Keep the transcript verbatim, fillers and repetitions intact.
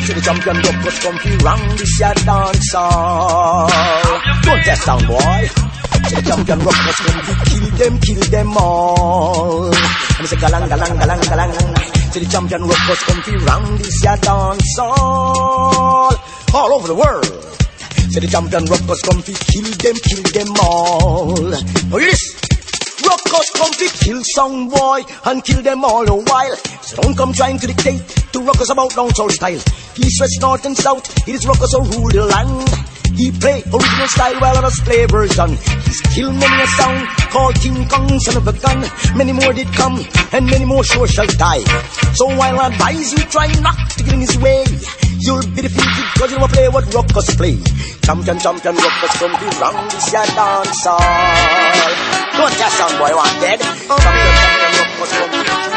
See the champion Ruckus come fi round this ya dance hall. Don't test down, boy. See the champion Ruckus come fi kill them, kill them all. And me say galang, galang, galang, galang. See the champion Ruckus come fi round this ya dance hall. All over the world. See the champion Ruckus come fi kill them, kill them all. Oh, yes. Ruckus come fi kill some boy and kill them all a while. So don't come trying to dictate to Ruckus about dancehall style. East, west, north and south, it is Ruckus who rule the land. He play original style while others play version. He's killed many a sound called King Kong, son of a gun. Many more did come and many more sure shall die. So while I advise you try not to get in his way, you'll be defeated because you will play what Ruckus play. Champion, champion, Ruckus come be round this ya dance hall. Don't just sound boy want dead. Champion, champion, Ruckus come be